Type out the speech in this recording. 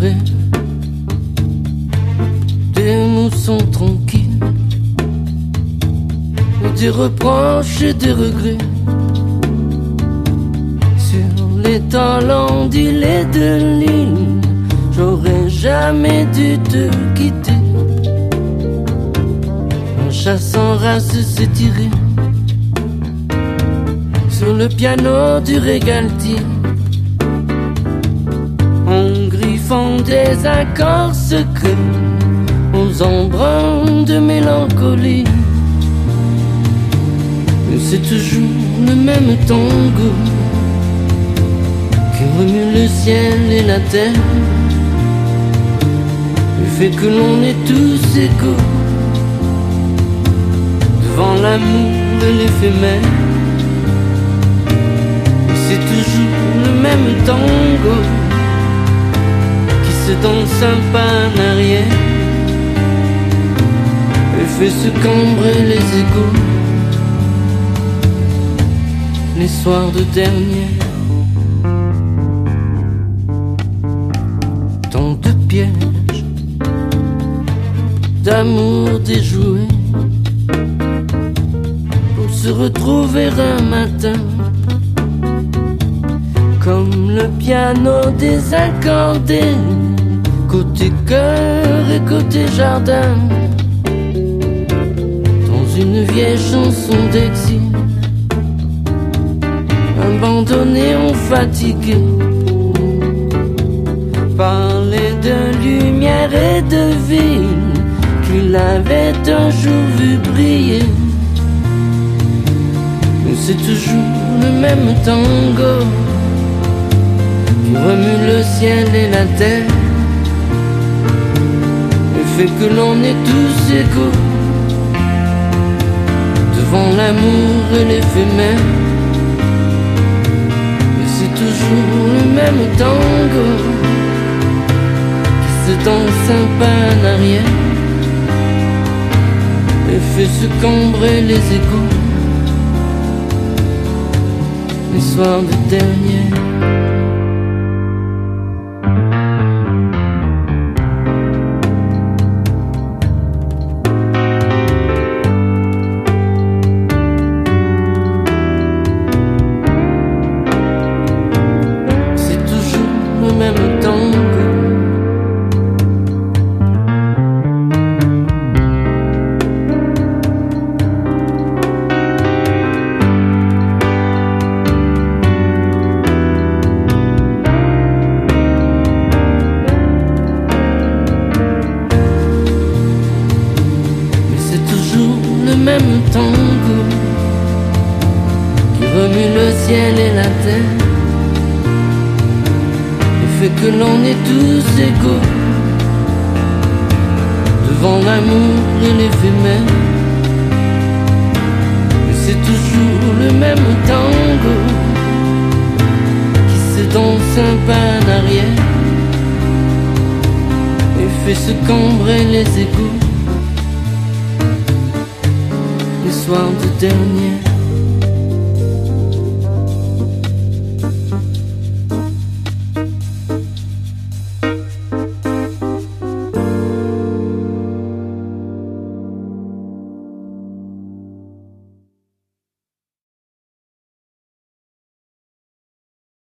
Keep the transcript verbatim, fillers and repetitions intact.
forêts, des moussons tranquilles, des reproches et des regrets sur les talents d'île de l'île. J'aurais jamais dû te quitter. Un chat sans race s'est tiré sur le piano du régaltier, en griffant des accords secrets aux embruns de mélancolie. Mais c'est toujours le même tango qui remue le ciel et la terre, et fait que l'on est tous égaux devant l'amour et l'éphémère. Et c'est toujours le même tango qui se danse un pas en arrière et fait se cambrer les égaux les soirs de dernière. Tant de pièges, d'amour déjoué, pour se retrouver un matin comme le piano désaccordé, côté cœur et côté jardin, dans une vieille chanson d'exil, abandonné ou fatigué, parler de lumière et de ville qu'il avait un jour vu briller. Mais c'est toujours le même tango qui remue le ciel et la terre et fait que l'on est tous égaux devant l'amour et l'éphémère. Toujours le même tango qui se danse un pas en arrière et fait se cambrer les égaux les soirs de dernière. Même tango qui remue le ciel et la terre et fait que l'on est tous égaux devant l'amour et l'éphémère. Mais c'est toujours le même tango qui se danse un pas en arrière et fait se cambrer les égaux les soirs de dernière.